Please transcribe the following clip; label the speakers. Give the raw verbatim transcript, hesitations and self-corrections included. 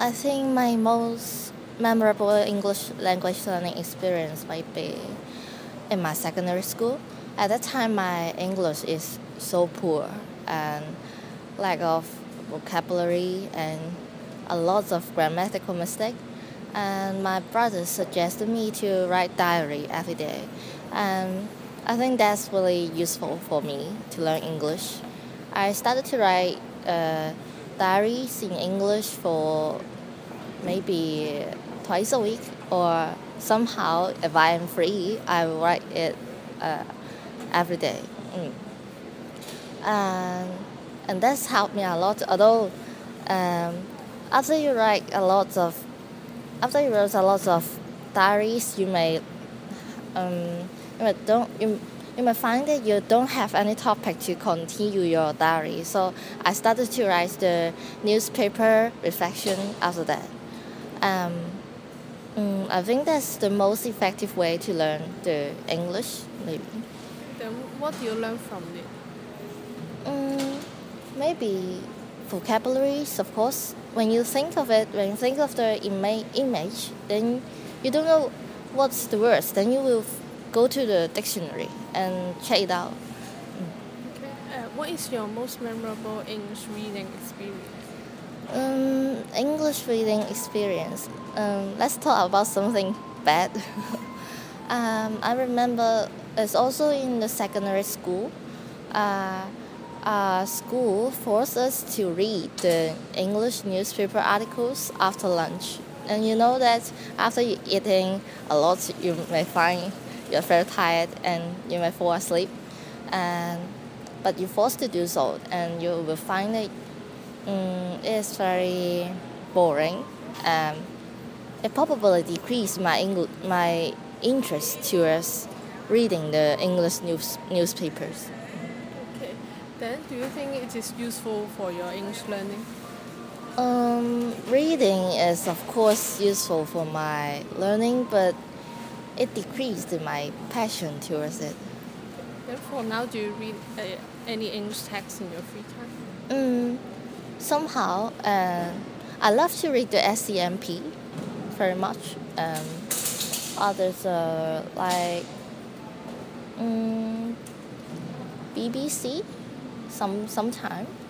Speaker 1: I think my most memorable English language learning experience might be in my secondary school. At that time, my English is so poor and lack of vocabulary and a lot of grammatical mistake. And my brother suggested me to write diary every day, and I think that's really useful for me to learn English. I started to write uh, diaries in English for maybe twice a week, or somehow if I am free, I will write it uh, every day. Mm. And and that's helped me a lot. Although um, after you write a lot of after you wrote a lot of diaries, you may um, you may don't you, you may find that you don't have any topic to continue your diary. So I started to write the newspaper reflection after that. Um, mm, I think that's the most effective way to learn the English, maybe.
Speaker 2: Then what do you learn from it?
Speaker 1: Mm, maybe vocabularies, of course. When you think of it, when you think of the ima- image, then you don't know what's the words. Then you will f- go to the dictionary and check it out.
Speaker 2: Uh, what is your most memorable English reading experience?
Speaker 1: Um, English reading experience. Um, let's talk about something bad. um, I remember it's also in the secondary school. Uh, uh, School forced us to read the English newspaper articles after lunch. And you know that after you eating a lot, you may find you're very tired and you may fall asleep. And but you're forced to do so, and you will find that mm, it's very boring. Um, it probably decreased my Engl- my interest towards reading the English news newspapers.
Speaker 2: Okay. Then do you think it is useful for your English learning?
Speaker 1: Um, reading is of course useful for my learning, but it decreased my passion towards it.
Speaker 2: Then for now, do you read uh, any English text in your free time?
Speaker 1: Mm, Somehow, uh, I love to read the S C M P very much. Um, others are like mm, B B C some sometime.